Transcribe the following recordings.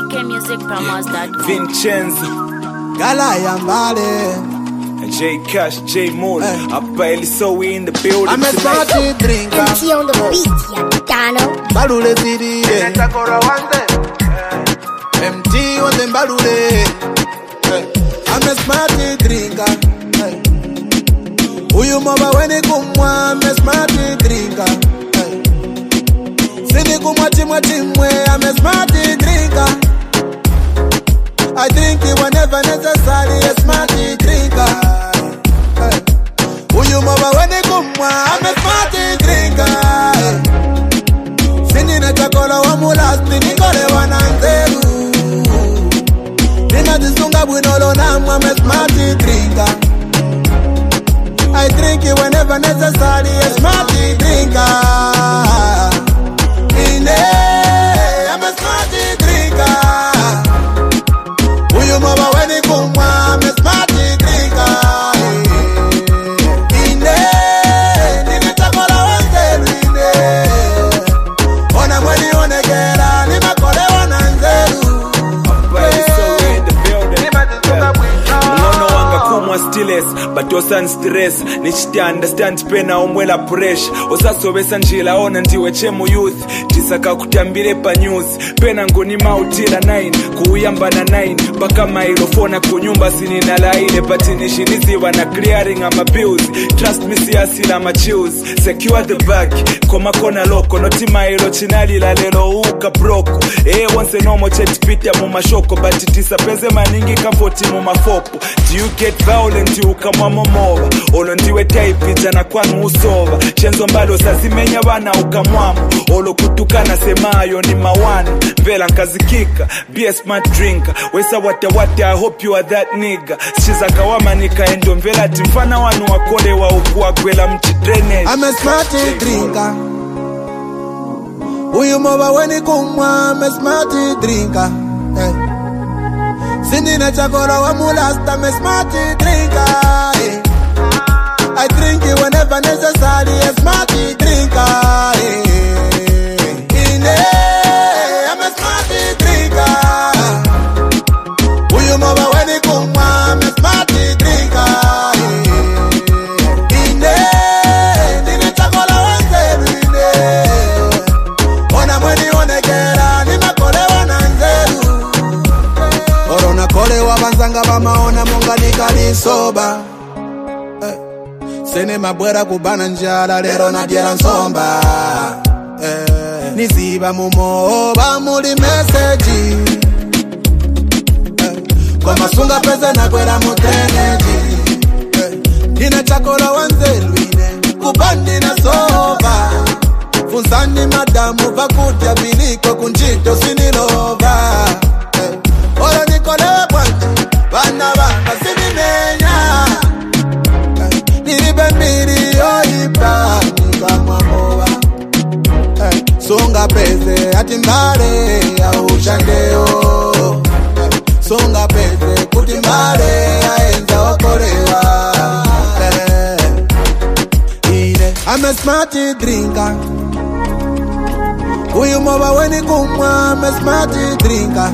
ckmusicpromos.com. Vincenzo, Gala Yambale, J Cash, J Moore, Appa so we in the building I'm a tonight. party drinker. MC on the beat, Tano. Balule City, MT on the Balule. I'm a smarty drinker. Uyu mama weni kumwa, I'm a smarty drinker. Sini kumwa chimwe, I'm a smarty drinker. I drink it whenever necessary, a smarty drinker. Uyu mama weni kumwa, I'm a smarty drinker. Sini na chakolo wa mulasti, nikole wananzeru. Nina jisunga bwinolo namu, I'm a smarty drinker. I drink it whenever necessary, a smarty drinker. I'm a smarty drinker. Uyu mama weni kumwa, I'm a smarty drinker. Nina chakola wanzeru ine. Ona mweni onegera, nima kole wananzeru. Appa so we in the building. Unono wanga kumwa stilles, but osan stress. Nishiti understand pena omwela pressure. Osasobesa njila ona ndiwe chemu youth. Tisaka kutambile pa news. Pena ngoni mautila 9, kuuyamba na 9. Baka mailofona kunyumba sinina laile. But nishiniziwa na clearing ama bills. Trust me siyasila ma chills. Secure the bag, koma kona loko. Noti mailo chinali la lelo uka broko. Once nomo chet pita muma shoko. But tisapenze maningi kafoti muma fopo. Do you get violent ukama momoba? Olo ndiwe type jana kwanu usova. Chenzo mbalo sazimenya wana ukamwamu. Olo kutukana semayo ni mawani. Vela nkazikika, be a smart drinker. Wesa wata I hope you are that nigga. Shiza kawama nika endo mvela timfana wanu wakole wa ukua gwela mchidrene. I'm a smarty drinker. Uyu mama weni kumwa, I'm a smarty drinker. Sindi na chakolo wa mulasta, I'm a smarty drinker. I drink it whenever necessary, a smarty drinker. I'm a smarty drinker. Uyu mama weni kumwa, I'm a smarty drinker. Nina chakola wanzeru ine. Ona mweni onegera, nima kole wananzeru. Orona kole wabanzanga bamaona monga nikali soba. Sene mabwera kubana njala lero na diera nsomba. Niziba mumoba muli message. Kwa masunga pesa na kwera mutreneji. Nina chakolo wanzeru ine, kubandi na soba. Funzani madamu bakudya biliko kunjito sinilova. Olo nikolewe bwanji, bana banga sinimenya. Nilibe mbili yoipa, nikamwamowa. Songa peze atimbale ya ushandeo. Songa peze kutimbale ya enza wakorewa. I'm a smarty drinker. Uyu mama weni kumwa, I'm a smarty drinker.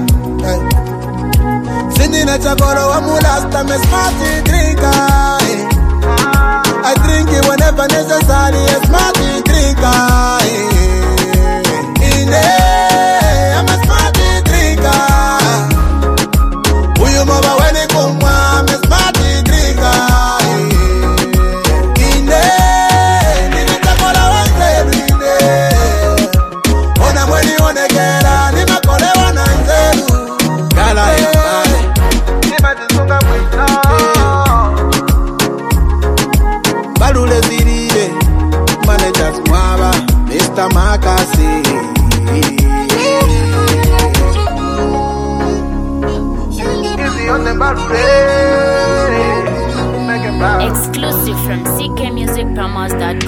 Sindi na chakolo wa mulasta, I'm a smarty drinker. I drink it whenever necessary, a smarty drinker. I'm a smarty drinker. Uyu mama weni kumwa, I'm a smarty drinker. Nina chakola wanzeru ine. Ona mweni onegera, nima kole wananzeru. Gala Yambale, Balule Ziride, Managers Mwaba, Mr. Makasi. Exclusive from ckmusicpromos.com.